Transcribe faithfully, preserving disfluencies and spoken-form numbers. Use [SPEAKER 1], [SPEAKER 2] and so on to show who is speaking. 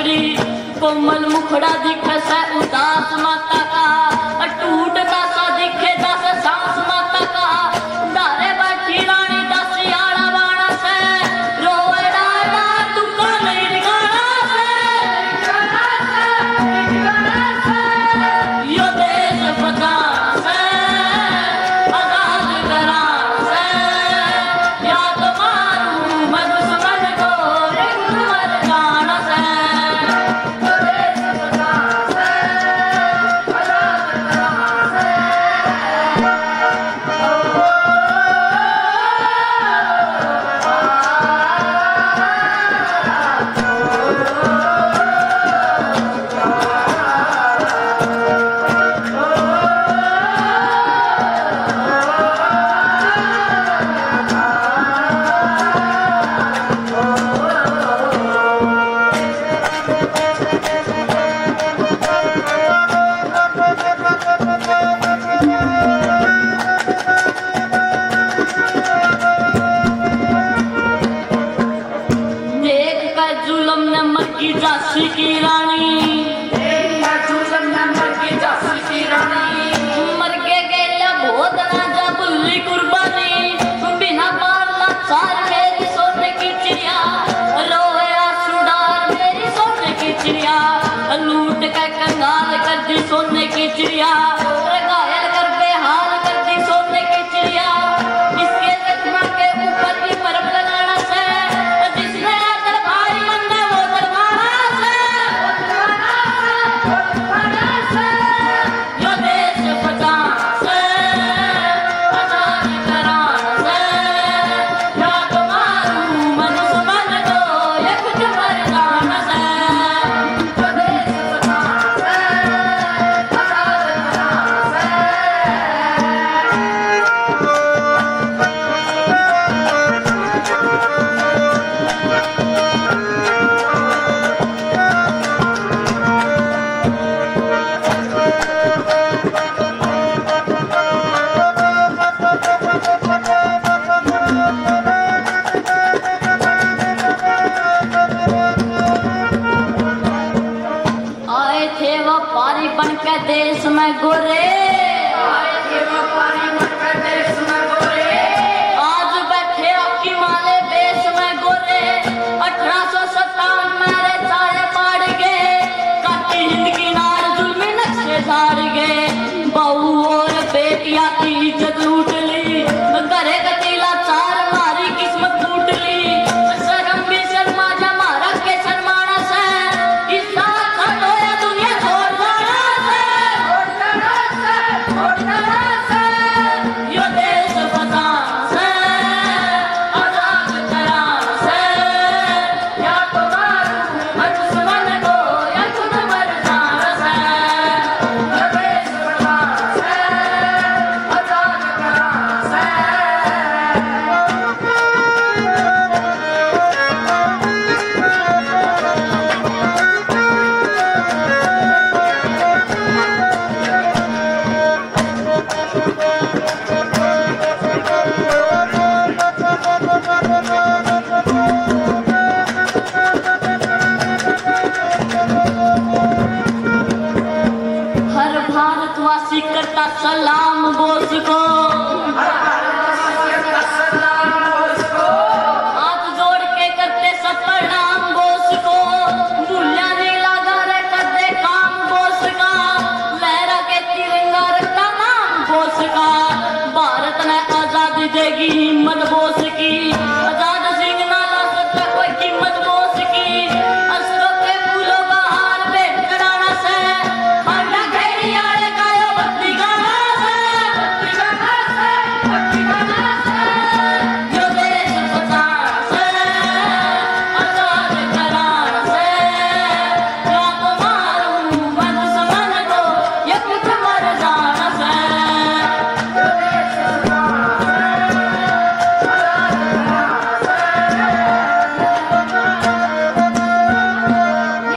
[SPEAKER 1] पगड़ी, कोमल मुखड़ा दिखे से उदास माता का, टूटता सा दिखे दस सांस माता का, डारे बैठी रानी दस यारा बाणा से, रोए डाला तुका नहीं ठिकाना से, यो देश बचा से, आजाद करा से, या तो मारूं मैं दुश्मन को एक मर जाना से, यो देश बचा से, आजाद करा से। देख कर जुलम ने मर की झांसी की रानी, देख कर जुलम ने मर की झांसी की रानी, मर के गेला बहुत राजा बुल्ली कुर्बानी, बिना पाला चार मेरी सोने की चिड़िया, रोए आंसू डाल मेरी सोने की चिड़िया, लूट के कंगाल कर दी सोने की चिड़िया, घायल कर बेहाल कर दी सोने की चिड़िया, इसके जख्म के ऊपर भी बर्फ लगाना से, जिसने आकर भाई बंदा वो दरबारा से, यो देश बचा से, आजाद करा से, या तो मारूं मैं दुश्मन को ये कुछ मर जाना से, यो देश बचा से, आजाद करा से। आए थे व्यापारी बनकर देश में गोरे, आए थे व्यापारी बनकर देश में गोरे, आज बैठे आपकी माले देश में गोरे, अठारह सौ सत्तावन मेरे सारे पाड़ गए, काटी हिंद की नार जुल्मी नक्शे झाड़ गए, बहू और बेटिया की इज्जत लूट ली, घरे कतीला चार मारी किस्मत फूट ली, शर्म भी शर्मा जा मारा के शर्माना से, इस साथ होया दुनिया छोड़ जाना से, छोड़ जाना से, यो देश बचा से, आजाद करा से, या तो मारूं मैं दुश्मन को या खुद मर जाना से, यो देश बचा से, आजाद करा से। हर भारतवासी करता सलाम बोस को,